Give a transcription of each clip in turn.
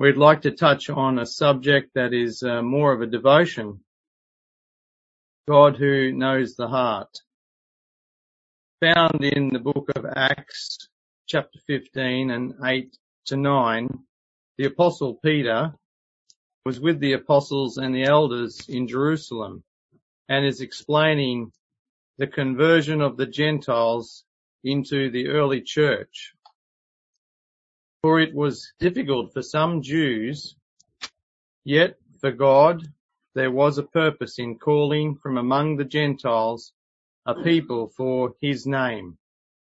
we'd like to touch on a subject that is more of a devotion. God who knows the heart. Found in the book of Acts, chapter 15 and 8 to 9, the Apostle Peter was with the apostles and the elders in Jerusalem and is explaining the conversion of the Gentiles into the early church. For it was difficult for some Jews, yet for God there was a purpose in calling from among the Gentiles a people for his name.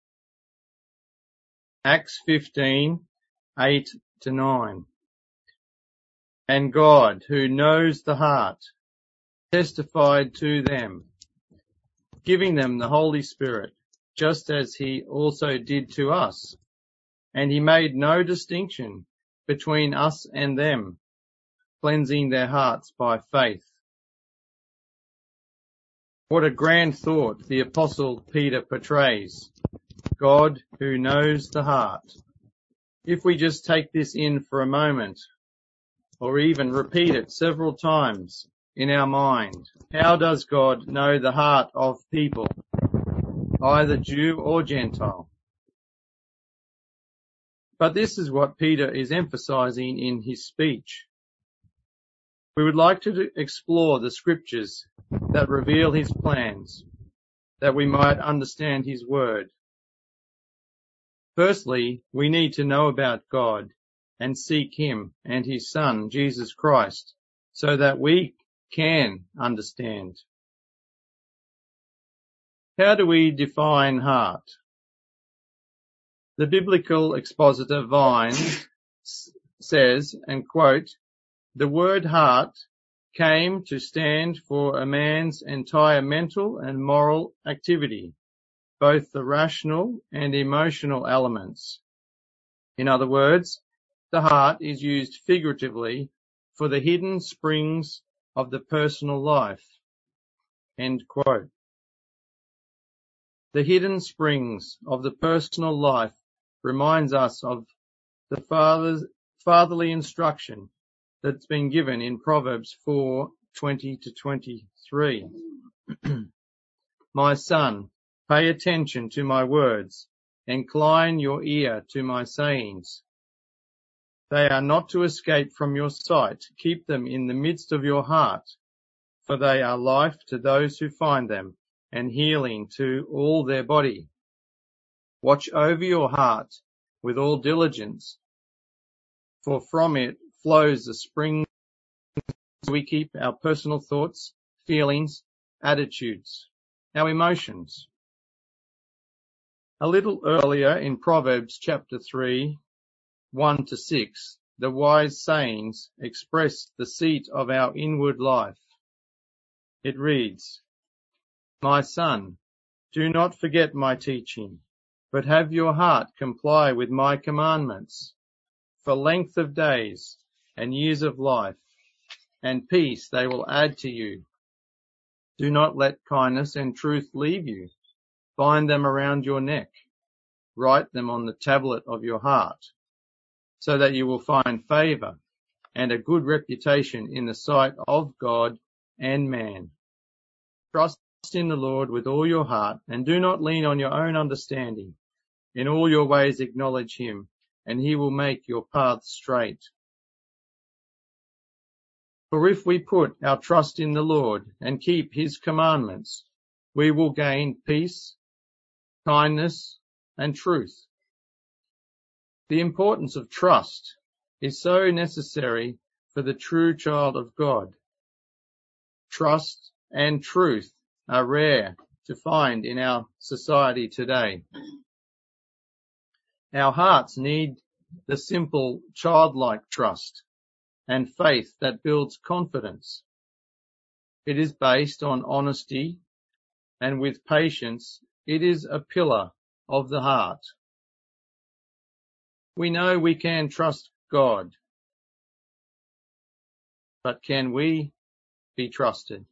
Acts 15, 8 to 9. And God, who knows the heart, testified to them, giving them the Holy Spirit, just as he also did to us. And he made no distinction between us and them, cleansing their hearts by faith. What a grand thought the Apostle Peter portrays. God who knows the heart. If we just take this in for a moment, or even repeat it several times in our mind, how does God know the heart of people, either Jew or Gentile? But this is what Peter is emphasizing in his speech. We would like to explore the scriptures that reveal his plans, that we might understand his word. Firstly, we need to know about God and seek him and his Son, Jesus Christ, so that we can understand. How do we define heart? The biblical expositor Vine says, and quote, "The word heart came to stand for a man's entire mental and moral activity, both the rational and emotional elements. In other words, the heart is used figuratively for the hidden springs of the personal life." End quote. The hidden springs of the personal life reminds us of the fatherly instruction that's been given in Proverbs 4:20 to 23. "My son, pay attention to my words, incline your ear to my sayings. They are not to escape from your sight. Keep them in the midst of your heart, for they are life to those who find them and healing to all their body. Watch over your heart with all diligence, for from it flows the spring we keep our personal thoughts, feelings, attitudes, our emotions." A little earlier in Proverbs chapter 3, 1 to 6, the wise sayings express the seat of our inward life. It reads, "My son, do not forget my teaching, but have your heart comply with my commandments. For length of days and years of life and peace they will add to you. Do not let kindness and truth leave you. Bind them around your neck. Write them on the tablet of your heart, so that you will find favor and a good reputation in the sight of God and man. Trust in the Lord with all your heart, and do not lean on your own understanding. In all your ways acknowledge him, and he will make your paths straight. For if we put our trust in the Lord and keep his commandments, we will gain peace, kindness, and truth." The importance of trust is so necessary for the true child of God. Trust and truth are rare to find in our society today. Our hearts need the simple childlike trust and faith that builds confidence. It is based on honesty, and with patience, it is a pillar of the heart. We know we can trust God, but can we be trusted?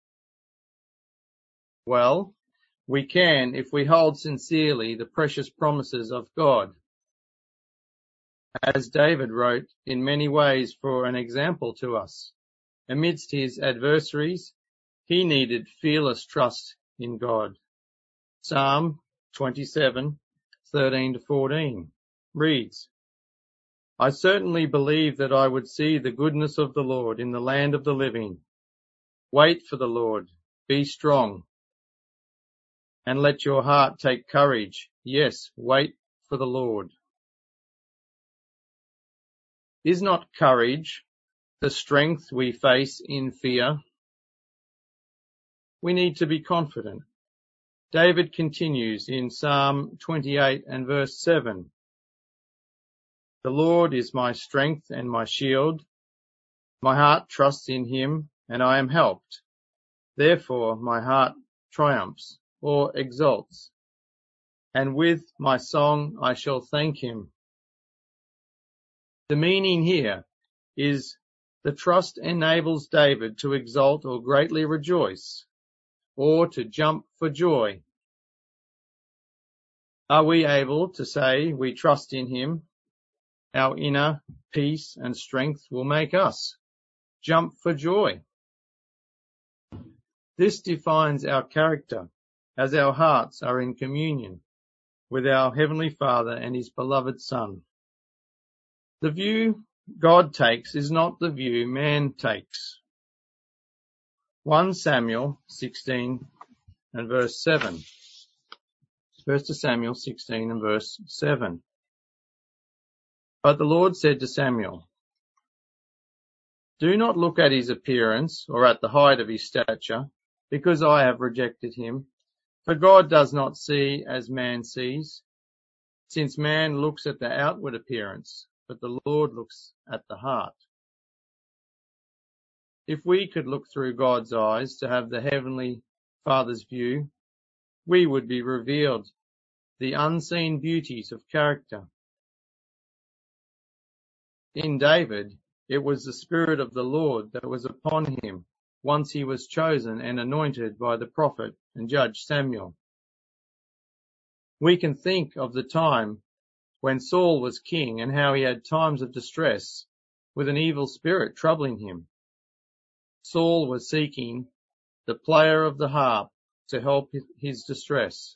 Well, we can if we hold sincerely the precious promises of God. as David wrote, in many ways for an example to us. Amidst his adversaries, he needed fearless trust in God. Psalm 27:13-14 reads, I certainly believe that I would see the goodness of the Lord in the land of the living. Wait for the Lord, be strong, and let your heart take courage. Yes, wait for the Lord. Is not courage the strength we face in fear? We need to be confident. David continues in Psalm 28 and verse 7. The Lord is my strength and my shield. My heart trusts in him, and I am helped. Therefore my heart triumphs or exults, and with my song I shall thank him. The meaning here is the trust enables David to exult or greatly rejoice, or to jump for joy. Are we able to say we trust in him? Our inner peace and strength will make us jump for joy. This defines our character as our hearts are in communion with our Heavenly Father and his beloved Son. The view God takes is not the view man takes. 1 Samuel 16 and verse 7. 1 Samuel 16 and verse 7. But the Lord said to Samuel, do not look at his appearance or at the height of his stature, because I have rejected him. For God does not see as man sees, since man looks at the outward appearance, but the Lord looks at the heart. If we could look through God's eyes to have the Heavenly Father's view, we would be revealed the unseen beauties of character. In David, it was the Spirit of the Lord that was upon him once he was chosen and anointed by the prophet and judge Samuel. We can think of the time when Saul was king and how he had times of distress with an evil spirit troubling him. Saul was seeking the player of the harp to help his distress.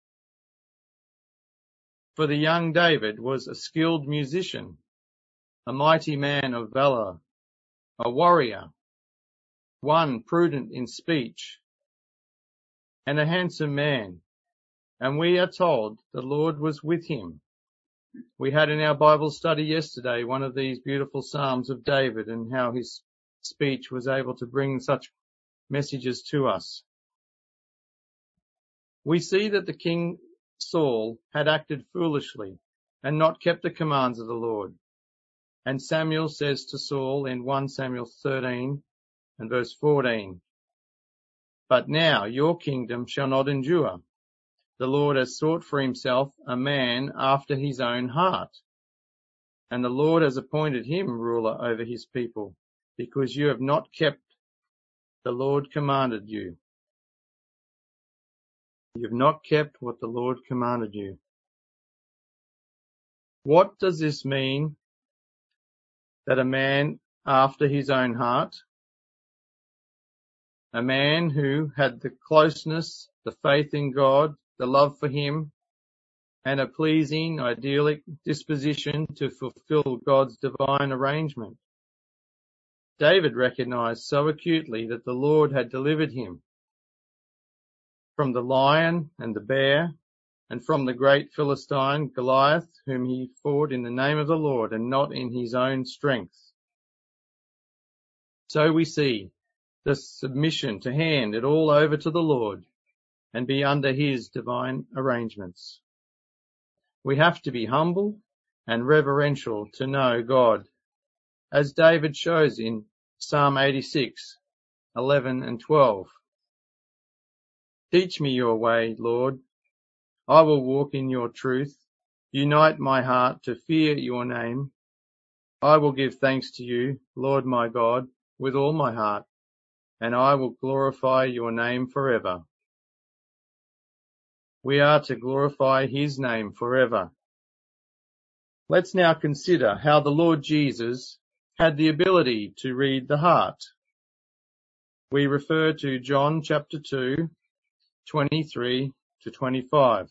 For the young David was a skilled musician, a mighty man of valor, a warrior, one prudent in speech, and a handsome man. And we are told the Lord was with him. We had in our Bible study yesterday one of these beautiful Psalms of David and how his speech was able to bring such messages to us. We see that the king Saul had acted foolishly and not kept the commands of the Lord. And Samuel says to Saul in 1 Samuel 13 and verse 14, but now your kingdom shall not endure. The Lord has sought for himself a man after his own heart, and the Lord has appointed him ruler over his people, because you have not kept the Lord commanded you. You have not kept what the Lord commanded you. What does this mean, that a man after his own heart? A man who had the closeness, the faith in God, the love for him, and a pleasing, idyllic disposition to fulfill God's divine arrangement. David recognized so acutely that the Lord had delivered him from the lion and the bear, and from the great Philistine Goliath, whom he fought in the name of the Lord and not in his own strength. So we see the submission to hand it all over to the Lord and be under his divine arrangements. We have to be humble and reverential to know God, as David shows in Psalm 86, 11 and 12. Teach me your way, Lord. I will walk in your truth. Unite my heart to fear your name. I will give thanks to you, Lord my God, with all my heart, and I will glorify your name forever. We are to glorify his name forever. Let's now consider how the Lord Jesus had the ability to read the heart. We refer to John chapter 2, 23 to 25.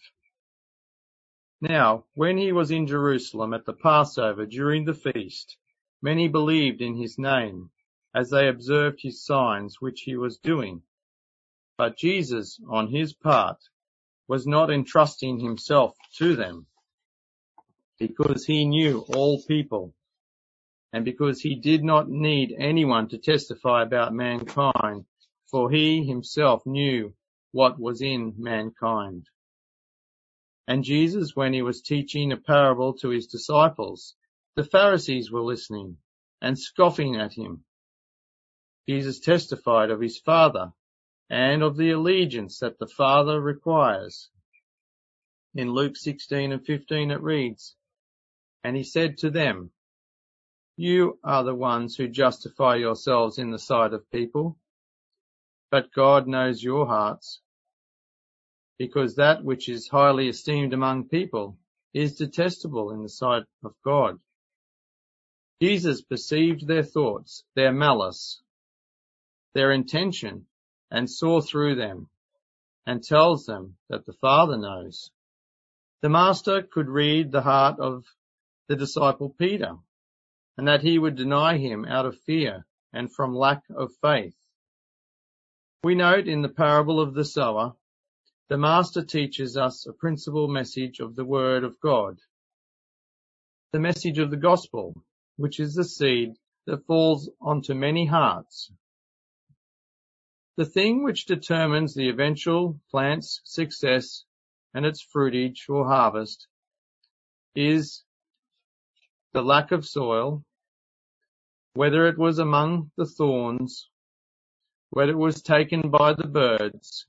Now, when he was in Jerusalem at the Passover during the feast, many believed in his name, as they observed his signs which he was doing. But Jesus, on his part, was not entrusting himself to them, because he knew all people, and because he did not need anyone to testify about mankind, for he himself knew what was in mankind. And Jesus, when he was teaching a parable to his disciples, the Pharisees were listening and scoffing at him. Jesus testified of his Father and of the allegiance that the Father requires. In Luke 16 and 15 it reads, "And he said to them, You are the ones who justify yourselves in the sight of people, but God knows your hearts, because that which is highly esteemed among people is detestable in the sight of God." Jesus perceived their thoughts, their malice, their intention, and saw through them, and tells them that the Father knows. The Master could read the heart of the disciple Peter, and that he would deny him out of fear and from lack of faith. We note in the parable of the sower, the Master teaches us a principal message of the Word of God, the message of the gospel, which is the seed that falls onto many hearts. The thing which determines the eventual plant's success and its fruitage or harvest is the lack of soil, whether it was among the thorns, whether it was taken by the birds,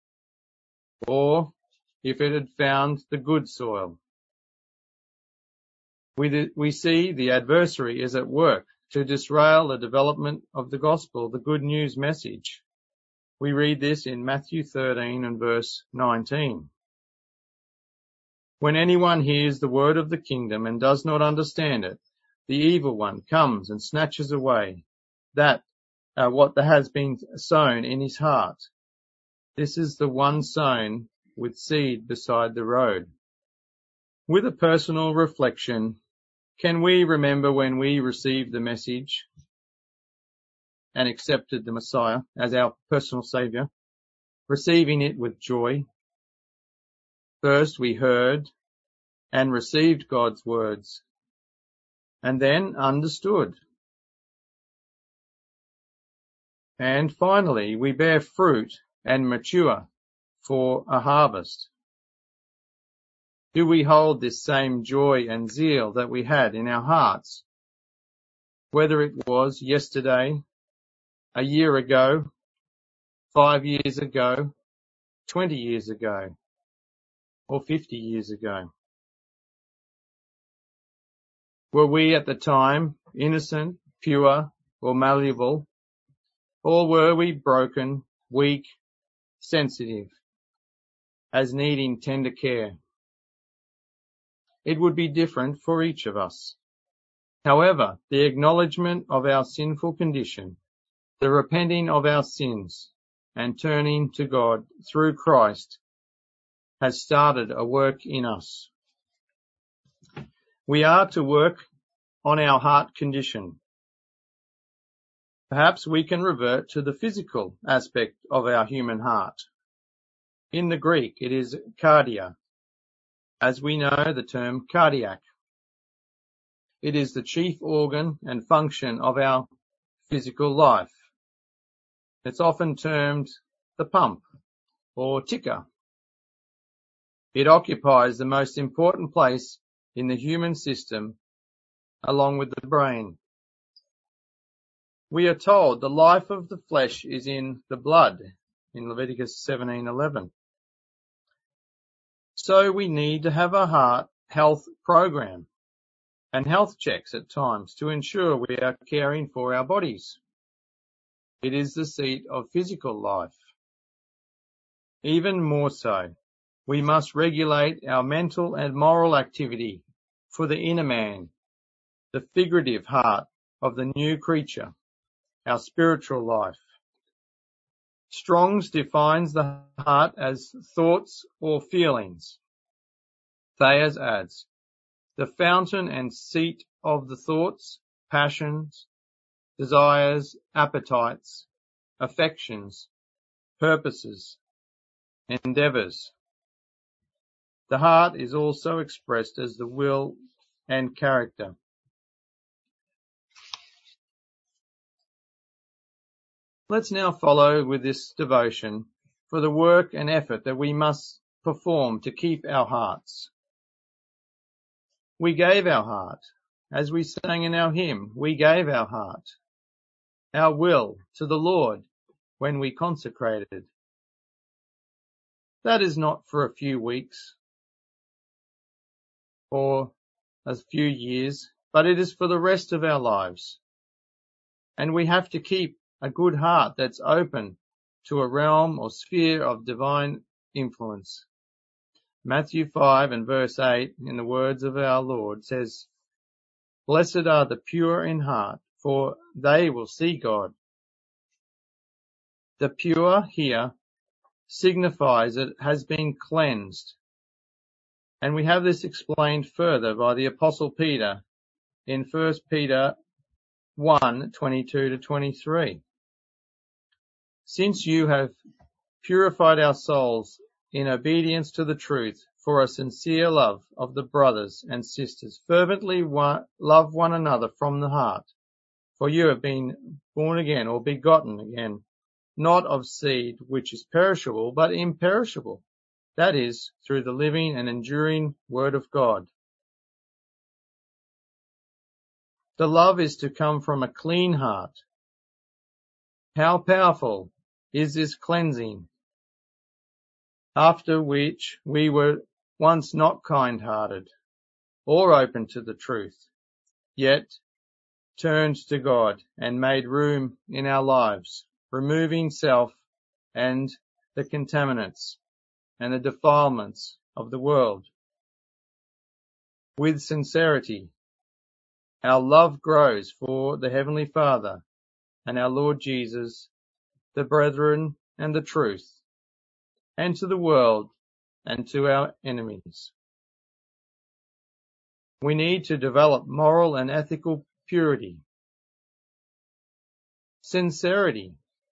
or if it had found the good soil. We see the adversary is at work to disrail the development of the gospel, the good news message. We read this in Matthew 13 and verse 19. When anyone hears the word of the kingdom and does not understand it, the evil one comes and snatches away what has been sown in his heart. This is the one sown with seed beside the road. With a personal reflection, can we remember when we received the message and accepted the Messiah as our personal Saviour, receiving it with joy? First we heard and received God's words, and then understood. And finally, we bear fruit and mature for a harvest. Do we hold this same joy and zeal that we had in our hearts, whether it was yesterday, a year ago, 5 years ago, 20 years ago, or 50 years ago? Were we at the time innocent, pure, or malleable, or were we broken, weak, sensitive, as needing tender care? It would be different for each of us. However, the acknowledgement of our sinful condition, the repenting of our sins, and turning to God through Christ has started a work in us. We are to work on our heart condition. Perhaps we can revert to the physical aspect of our human heart. In the Greek, it is cardia, as we know the term cardiac. It is the chief organ and function of our physical life. It's often termed the pump or ticker. It occupies the most important place in the human system, along with the brain. We are told the life of the flesh is in the blood in Leviticus 17:11. So we need to have a heart health program and health checks at times to ensure we are caring for our bodies. It is the seat of physical life. Even more so, we must regulate our mental and moral activity for the inner man, the figurative heart of the new creature, our spiritual life. Strong's defines the heart as thoughts or feelings. Thayers adds, the fountain and seat of the thoughts, passions, desires, appetites, affections, purposes, endeavours. The heart is also expressed as the will and character. Let's now follow with this devotion for the work and effort that we must perform to keep our hearts. We gave our heart. As we sang in our hymn, we gave our heart, our will to the Lord when we consecrated. That is not for a few weeks or a few years, but it is for the rest of our lives. And we have to keep a good heart that's open to a realm or sphere of divine influence. Matthew 5 and verse 8, in the words of our Lord, says, "Blessed are the pure in heart, for they will see God." The pure here signifies it has been cleansed. And we have this explained further by the Apostle Peter in 1 Peter 1, 22 to 23. Since you have purified our souls in obedience to the truth for a sincere love of the brothers and sisters, fervently love one another from the heart. For you have been born again or begotten again, not of seed which is perishable, but imperishable. That is, through the living and enduring Word of God. The love is to come from a clean heart. How powerful is this cleansing, after which we were once not kind-hearted or open to the truth, yet turned to God and made room in our lives, removing self and the contaminants and the defilements of the world. With sincerity, our love grows for the Heavenly Father and our Lord Jesus, the brethren and the truth, and to the world and to our enemies. We need to develop moral and ethical purity. Sincerity.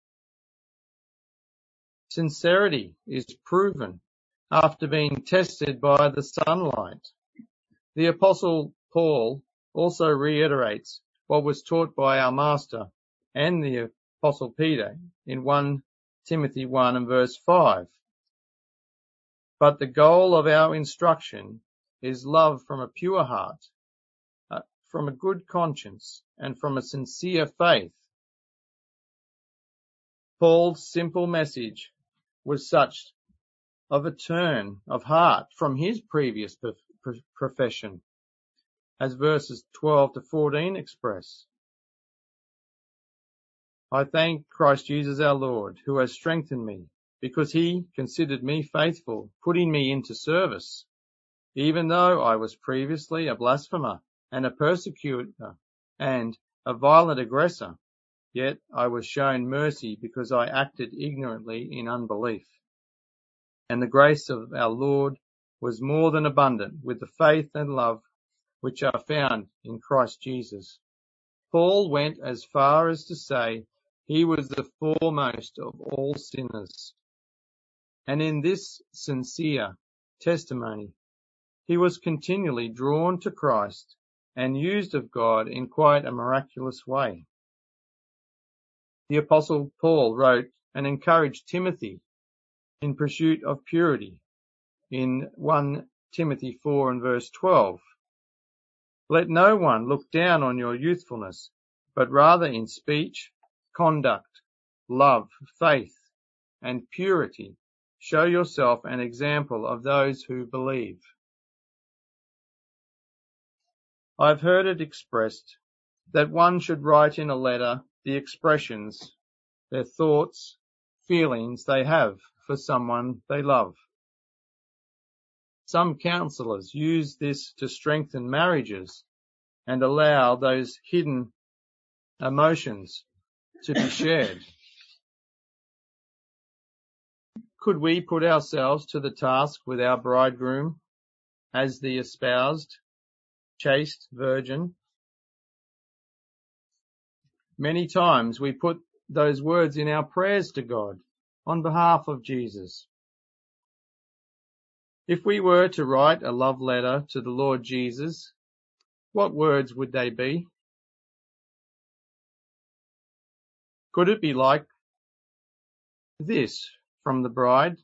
Sincerity is proven after being tested by the sunlight. The Apostle Paul also reiterates what was taught by our Master and the Apostle Peter in 1 Timothy 1 and verse 5. But the goal of our instruction is love from a pure heart, from a good conscience, and from a sincere faith. Paul's simple message was such of a turn of heart from his previous profession, as verses 12 to 14 express. I thank Christ Jesus our Lord, who has strengthened me, because he considered me faithful, putting me into service. Even though I was previously a blasphemer and a persecutor and a violent aggressor, yet I was shown mercy because I acted ignorantly in unbelief. And the grace of our Lord was more than abundant with the faith and love which are found in Christ Jesus. Paul went as far as to say he was the foremost of all sinners. And in this sincere testimony, he was continually drawn to Christ and used of God in quite a miraculous way. The Apostle Paul wrote and encouraged Timothy in pursuit of purity in 1 Timothy 4 and verse 12. Let no one look down on your youthfulness, but rather in speech, conduct, love, faith, and purity, show yourself an example of those who believe. I've heard it expressed that one should write in a letter the expressions, their thoughts, feelings they have for someone they love. Some counselors use this to strengthen marriages and allow those hidden emotions to be shared. Could we put ourselves to the task with our bridegroom as the espoused, chaste virgin? Many times we put those words in our prayers to God on behalf of Jesus. If we were to write a love letter to the Lord Jesus, what words would they be? Could it be like this from the bride?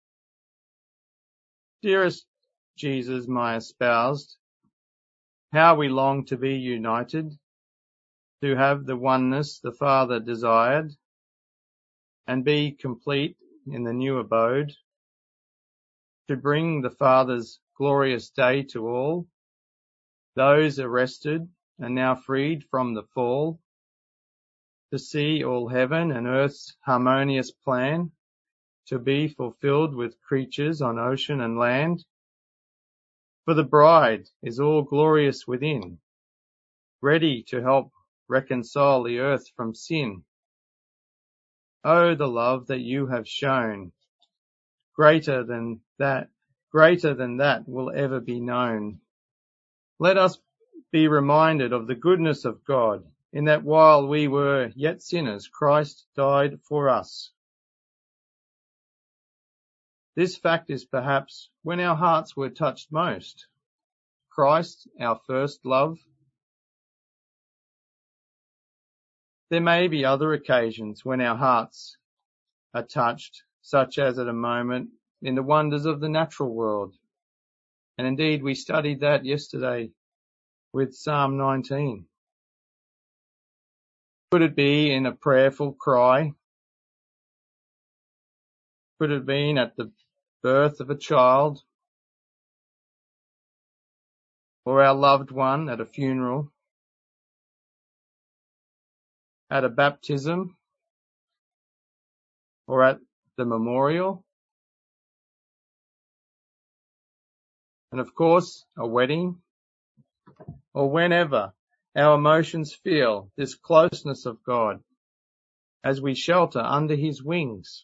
Dearest Jesus, my espoused, how we long to be united, to have the oneness the Father desired, and be complete in the new abode, to bring the Father's glorious day to all, those arrested and now freed from the fall, to see all heaven and earth's harmonious plan, to be fulfilled with creatures on ocean and land. For the bride is all glorious within, ready to help reconcile the earth from sin. Oh, the love that you have shown, greater than that will ever be known. Let us be reminded of the goodness of God, in that while we were yet sinners, Christ died for us. This fact is perhaps when our hearts were touched most. Christ, our first love. There may be other occasions when our hearts are touched, such as at a moment in the wonders of the natural world. And indeed, we studied that yesterday with Psalm 19. Could it be in a prayerful cry? Could it have been at the birth of a child? Or our loved one at a funeral? At a baptism? Or at the memorial? And of course, a wedding? Or whenever our emotions feel this closeness of God as we shelter under his wings.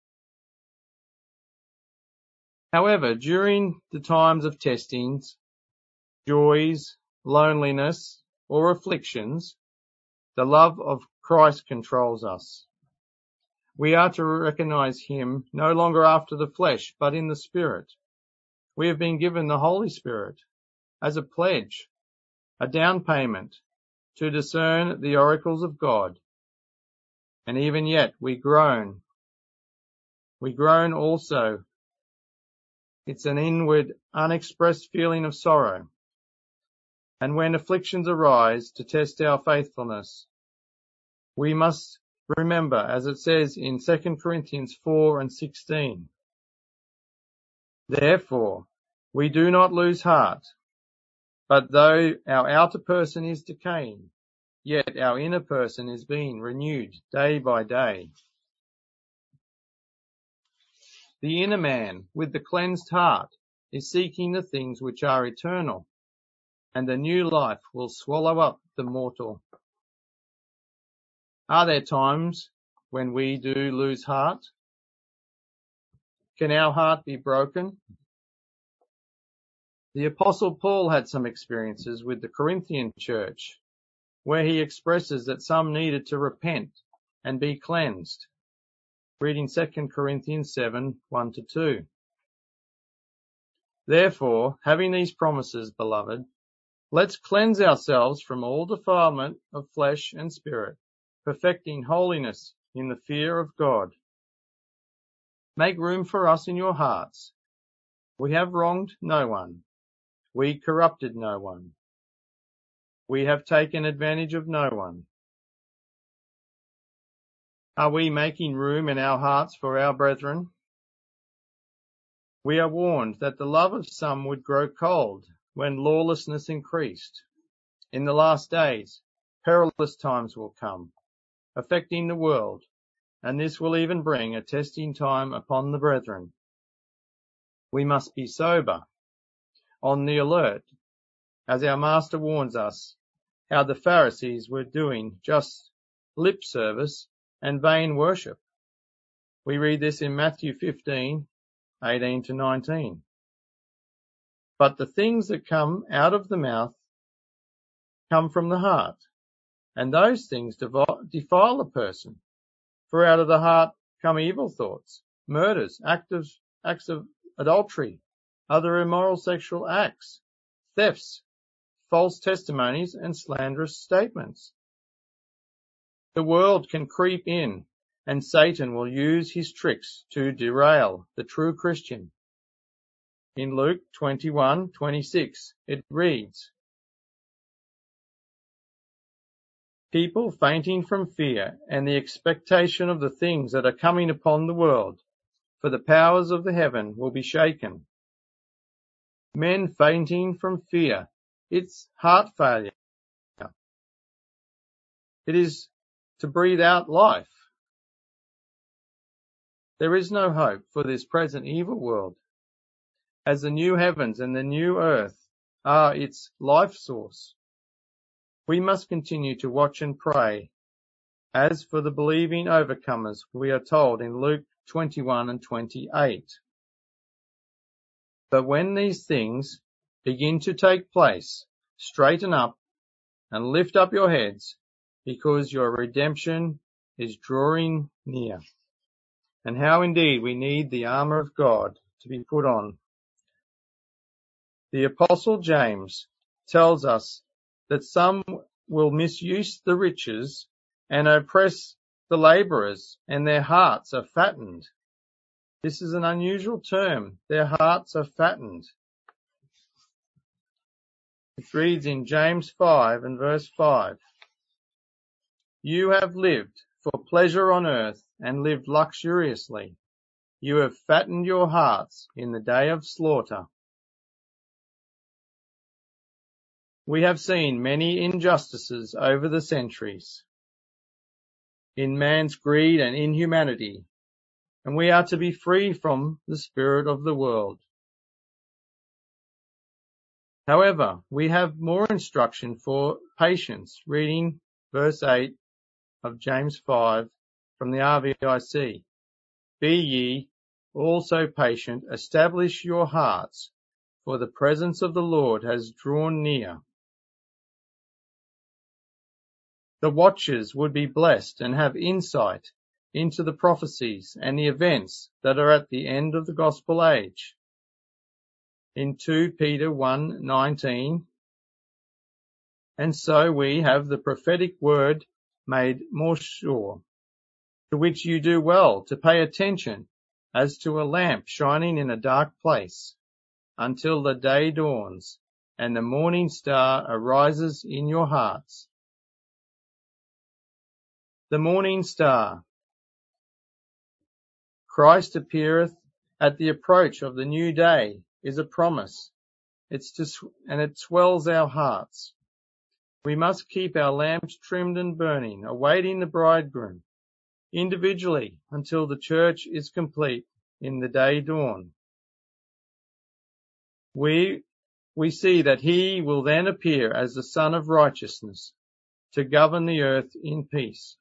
However, during the times of testings, joys, loneliness, or afflictions, the love of Christ controls us. We are to recognize him no longer after the flesh, but in the Spirit. We have been given the Holy Spirit as a pledge, a down payment to discern the oracles of God. And even yet we groan. We groan also. It's an inward, unexpressed feeling of sorrow. And when afflictions arise to test our faithfulness, we must remember, as it says in 2 Corinthians 4:16, therefore, we do not lose heart, but though our outer person is decaying, yet our inner person is being renewed day by day. The inner man, with the cleansed heart, is seeking the things which are eternal, and the new life will swallow up the mortal. Are there times when we do lose heart? Can our heart be broken? The Apostle Paul had some experiences with the Corinthian church, where he expresses that some needed to repent and be cleansed. Reading 2 Corinthians 7:1-2. Therefore, having these promises, beloved, let's cleanse ourselves from all defilement of flesh and spirit, perfecting holiness in the fear of God. Make room for us in your hearts. We have wronged no one. We corrupted no one. We have taken advantage of no one. Are we making room in our hearts for our brethren? We are warned that the love of some would grow cold when lawlessness increased. In the last days, perilous times will come, affecting the world, and this will even bring a testing time upon the brethren. We must be sober on the alert, as our Master warns us how the Pharisees were doing just lip service and vain worship. We read this in Matthew 15:18 to 19. But the things that come out of the mouth come from the heart, and those things defile a person. For out of the heart come evil thoughts, murders, acts of adultery, other immoral sexual acts, thefts, false testimonies, and slanderous statements. The world can creep in, and Satan will use his tricks to derail the true Christian. In Luke 21:26, it reads, people fainting from fear and the expectation of the things that are coming upon the world, for the powers of the heaven will be shaken. Men fainting from fear. It's heart failure. It is to breathe out life. There is no hope for this present evil world, as the new heavens and the new earth are its life source. We must continue to watch and pray. As for the believing overcomers, we are told in Luke 21:28. But when these things begin to take place, straighten up and lift up your heads, because your redemption is drawing near. And how indeed we need the armour of God to be put on. The Apostle James tells us that some will misuse the riches and oppress the labourers, and their hearts are fattened. This is an unusual term. Their hearts are fattened. It reads in James 5 and verse 5. You have lived for pleasure on earth and lived luxuriously. You have fattened your hearts in the day of slaughter. We have seen many injustices over the centuries in man's greed and inhumanity, and we are to be free from the spirit of the world. However, we have more instruction for patience, reading verse 8 of James 5 from the RVIC. Be ye also patient, establish your hearts, for the presence of the Lord has drawn near. The watchers would be blessed and have insight into the prophecies and the events that are at the end of the gospel age. In 2 Peter 1:19, and so we have the prophetic word made more sure, to which you do well to pay attention as to a lamp shining in a dark place, until the day dawns and the morning star arises in your hearts. The morning star. Christ appeareth at the approach of the new day is a promise. It swells our hearts. We must keep our lamps trimmed and burning, awaiting the bridegroom, individually until the church is complete in the day dawn. We see that he will then appear as the Son of Righteousness to govern the earth in peace.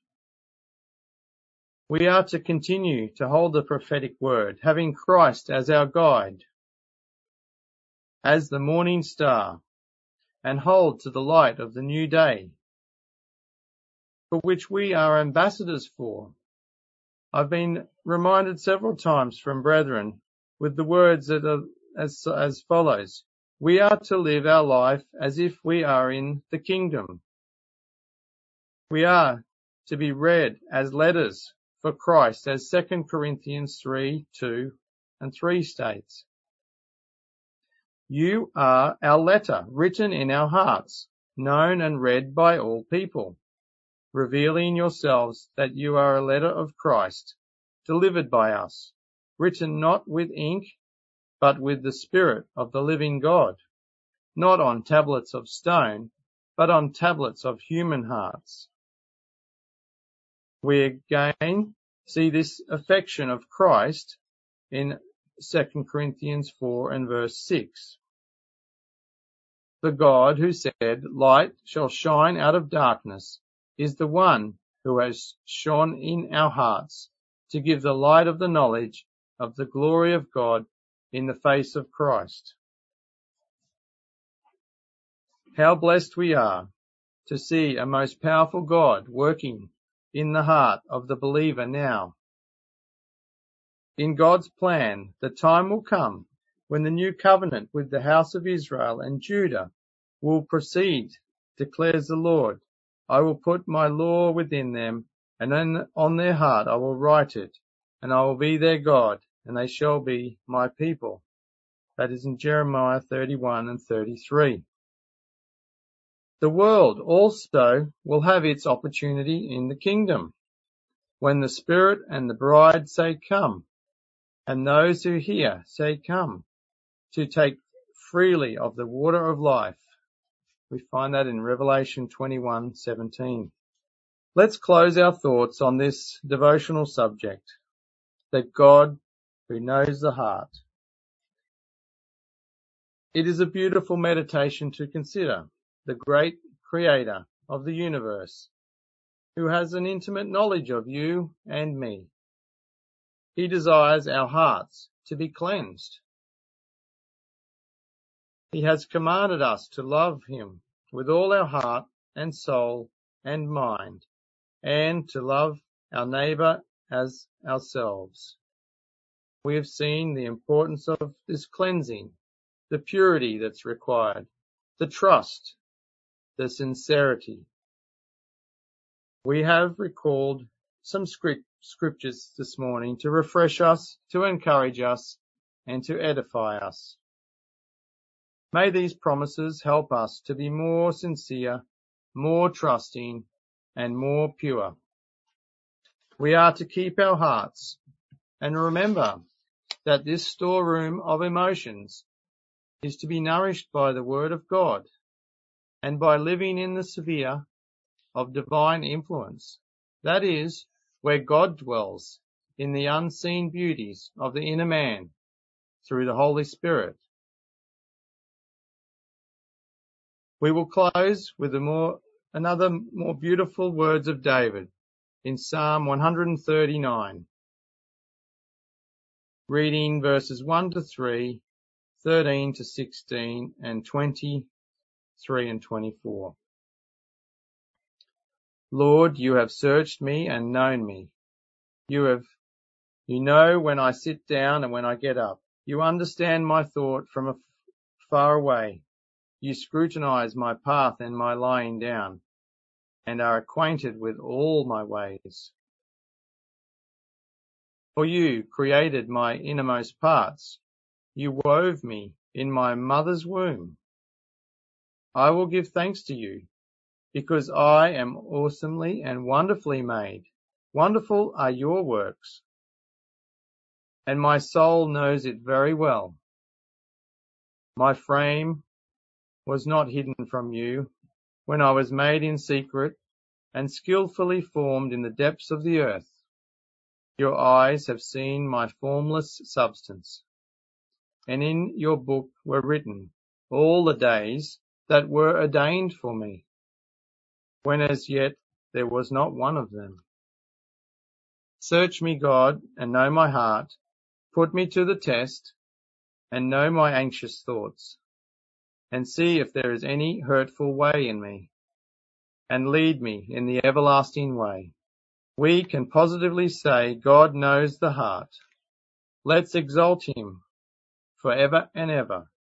We are to continue to hold the prophetic word, having Christ as our guide, as the morning star, and hold to the light of the new day, for which we are ambassadors for. I've been reminded several times from brethren with the words that are as follows. We are to live our life as if we are in the kingdom. We are to be read as letters for Christ, as 2 Corinthians 3:2 and 3 states. You are our letter, written in our hearts, known and read by all people, revealing yourselves that you are a letter of Christ, delivered by us, written not with ink, but with the Spirit of the living God, not on tablets of stone, but on tablets of human hearts. We again see this affection of Christ in 2 Corinthians 4 and verse 6. The God who said, "Light shall shine out of darkness," is the one who has shone in our hearts to give the light of the knowledge of the glory of God in the face of Christ. How blessed we are to see a most powerful God working in the heart of the believer now. In God's plan, the time will come when the new covenant with the house of Israel and Judah will proceed, declares the Lord. I will put my law within them, and on their heart I will write it, and I will be their God, and they shall be my people. That is in Jeremiah 31 and 33. The world also will have its opportunity in the kingdom, when the Spirit and the bride say, "Come," and those who hear say, "Come," to take freely of the water of life. We find that in Revelation 21:17. Let's close our thoughts on this devotional subject, that God who knows the heart. It is a beautiful meditation to consider the great Creator of the universe, who has an intimate knowledge of you and me. He desires our hearts to be cleansed. He has commanded us to love him with all our heart and soul and mind, and to love our neighbour as ourselves. We have seen the importance of this cleansing, the purity that's required, the trust, the sincerity. We have recalled some scriptures this morning to refresh us, to encourage us, and to edify us. May these promises help us to be more sincere, more trusting, and more pure. We are to keep our hearts and remember that this storeroom of emotions is to be nourished by the Word of God and by living in the sphere of divine influence. That is, where God dwells in the unseen beauties of the inner man through the Holy Spirit. We will close with another more beautiful words of David in Psalm 139, reading verses 1 to 3, 13 to 16, and 23 and 24. Lord, you have searched me and known me. You know when I sit down and when I get up. You understand my thought from far away. You scrutinize my path and my lying down, and are acquainted with all my ways. For you created my innermost parts. You wove me in my mother's womb. I will give thanks to you, because I am awesomely and wonderfully made. Wonderful are your works, and my soul knows it very well. My frame was not hidden from you when I was made in secret and skillfully formed in the depths of the earth. Your eyes have seen my formless substance, and in your book were written all the days that were ordained for me, when as yet there was not one of them. Search me, God, and know my heart. Put me to the test, and know my anxious thoughts, and see if there is any hurtful way in me, and lead me in the everlasting way. We can positively say God knows the heart. Let's exalt him forever and ever.